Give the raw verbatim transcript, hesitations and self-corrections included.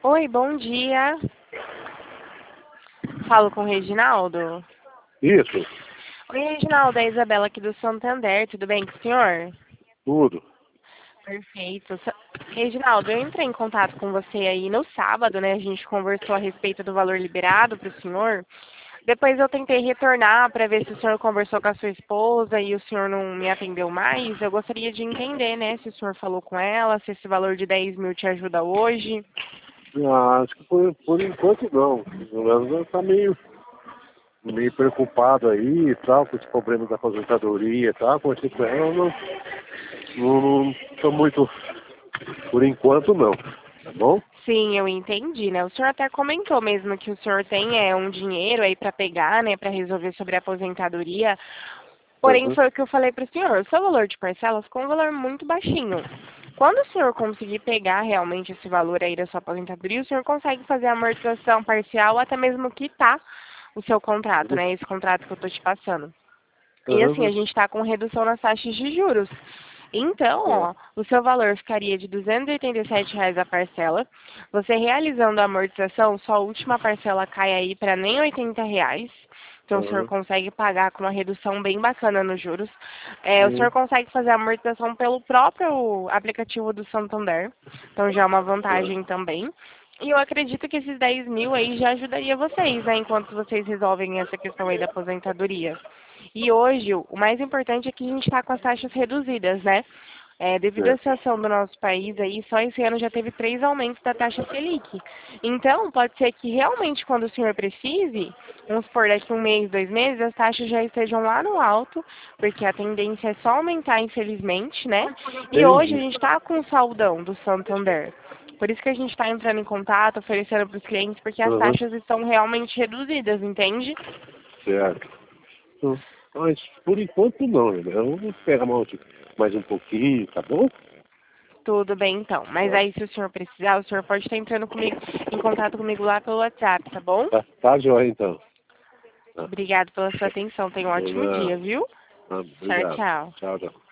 Oi, bom dia. Falo com o Reginaldo. Isso, Oi, Reginaldo, é a Isabela aqui do Santander. Tudo bem com o senhor? tudo. Perfeito. Sa- Reginaldo, eu entrei em contato com você aí no sábado, né? A gente conversou a respeito do valor liberado para o senhor. Depois eu tentei retornar para ver se o senhor conversou com a sua esposa e o senhor não me atendeu mais. Eu gostaria de entender, né, se o senhor falou com ela, se esse valor de dez mil te ajuda hoje. Ah, acho que por, por enquanto não. Pelo menos está meio, meio preocupado aí e tal, com os problemas da aposentadoria e tal. Conversei com ela, não não estou muito. Por enquanto não. Tá bom? Sim, eu entendi, né? O senhor até comentou mesmo que o senhor tem é, um dinheiro aí para pegar, né, para resolver sobre a aposentadoria. Porém, Uhum. foi o que eu falei para o senhor. O seu valor de parcela ficou um valor muito baixinho. Quando o senhor conseguir pegar realmente esse valor aí da sua aposentadoria, o senhor consegue fazer a amortização parcial, até mesmo quitar o seu contrato, né? Esse contrato que eu estou te passando. E assim, a Uhum. gente está com redução nas taxas de juros. Então, É. ó, o seu valor ficaria de duzentos e oitenta e sete reais a parcela. Você realizando a amortização, sua última parcela cai aí para nem oitenta reais. Então, o senhor Uhum. consegue pagar com uma redução bem bacana nos juros. É, o Uhum. senhor consegue fazer a amortização pelo próprio aplicativo do Santander. Então, já é uma É. vantagem também. E eu acredito que esses dez mil aí já ajudaria vocês, né? Enquanto vocês resolvem essa questão aí da aposentadoria. E hoje, o mais importante é que a gente está com as taxas reduzidas, né? É, devido à Certo. situação do nosso país aí, só esse ano já teve três aumentos da taxa Selic. Então, pode ser que realmente quando o senhor precise, vamos supor, daqui um mês, dois meses, as taxas já estejam lá no alto, porque a tendência é só aumentar, infelizmente, né? E hoje a Entendi. gente está com o saldão do Santander. Por isso que a gente está entrando em contato, oferecendo para os clientes, porque as Uhum. taxas estão realmente reduzidas, entende? Certo. Hum. Mas por enquanto não, né? Eu vou esperar mais, mais um pouquinho, tá bom? Tudo bem, então. Mas aí, se o senhor precisar, o senhor pode estar entrando comigo, em contato comigo lá pelo WhatsApp, tá bom? Tá, tá jóia então. Tá. Obrigado pela sua atenção. Tenha um ótimo Não, dia, viu? não, Tchau, obrigado. tchau. Tchau, tchau.